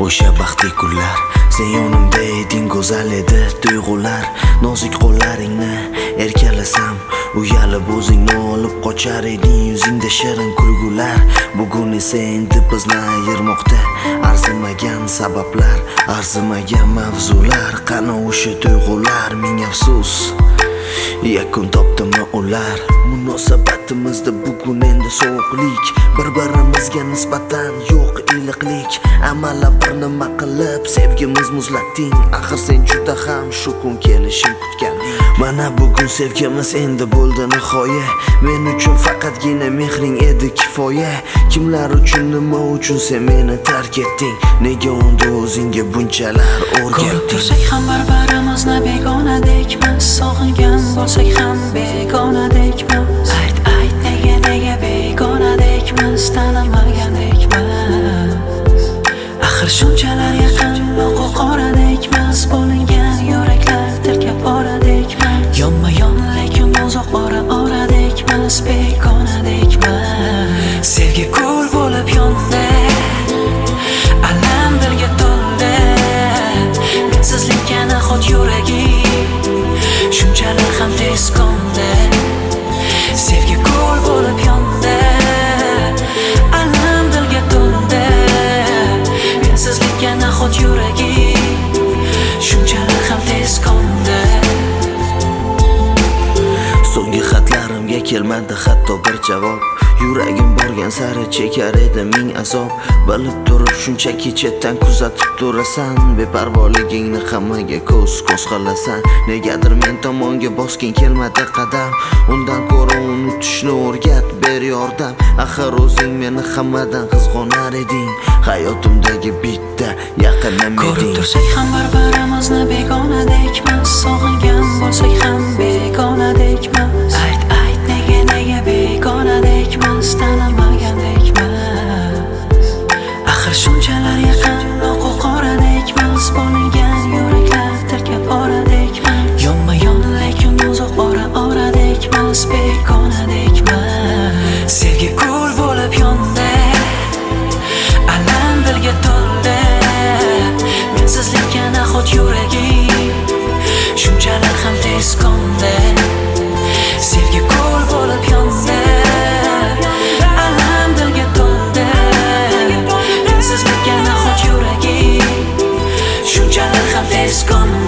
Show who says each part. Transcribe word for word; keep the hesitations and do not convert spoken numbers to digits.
Speaker 1: O'sha baxtli kunlar sen yonimda eding, go'zal edi tuyg'ular. Nozik qo'llaringni erkalasam uyalib o'zingni olib qochar eding, yuzingda shirin kulgular. Bugun esa endi bizni ayirmoqda arzimagan sabablar, arzimagan mavzular. Qani o'sha tuyg'ular, ming afsus yakun topdimi ular? Munosabatimizda bugun endi sovuqlik, bir-birimizga nisbatan yo'q iliqlik. Amalla bir nima qilib sevgimiz muzlatding, axir sen juda ham shu kun kelishini kutganding. Mana bugun sevgimiz endi bo'ldi nihoya, men uchun faqatgina mehring edi kifoya. Kimlar uchun, nima uchun sen meni tark etding? Nega unda o'zingga bunchalar o'rgatding?
Speaker 2: Ko'rib tursak ham bir-birimizni begonadekmiz, sog'ingan bo'lsak ham begonadekmiz. Ayt ayt nega nega begonadekmiz, tanimagandekmiz. Axir shunchalar yaqin oqu qoradekmiz, bo'lingan yuraklar tilka poradekmiz. Yonma yon lekin uzoq ora oradekmiz, begonadekmiz. Sevgi kul bo'lib yondi, alam dilga to'ldi. Mensizlik yana xot yuragim shunchalar ham tez qo'ndi. Sevgi kul bo'lib yondi, alam dilga to'ldi. Mensizlik yana xot yuragim shunchalar ham tez qo'ndi.
Speaker 1: So'nggi xatlarimga kelmadi hatto bir javob. Yuragim borgan sari chekar edi ming azob. Bilib turib shunchaki chetdan kuzatib turasan, beparvoligingni hammaga ko'z-ko'z qilasan. Negadir men tomonga bosging kelmadi qadam, undan ko'ra unutishni o'rgat, ber yordam. Axir o'zing meni hammadan qizg'onar eding, hayotimdagi bitta yaqinim eding.
Speaker 2: Ko'rib tursak ham bir-birimizni begonadekmiz, sog'ingan bo'lsak ham begonadekmiz. Ayt ayt nega nega begonadekmiz, tanimagandekmiz. Axir shunchalar yaqin oqu qoradekmiz, bo'lingan yuraklar tilka poradekmiz. Yonma yon lekin uzoq ora oradekmiz, begonadekmiz. Sevgi kul bo'lib yondi, alam dilga to'ldi. Mensizlik yana xot yuragim shunchalar ham tez qo'ndi. Sevgi kul bo'lib yondi, alam dilga to'ldi. Mensizlik yana xot yuragim shunchalar ham tez qo'ndi.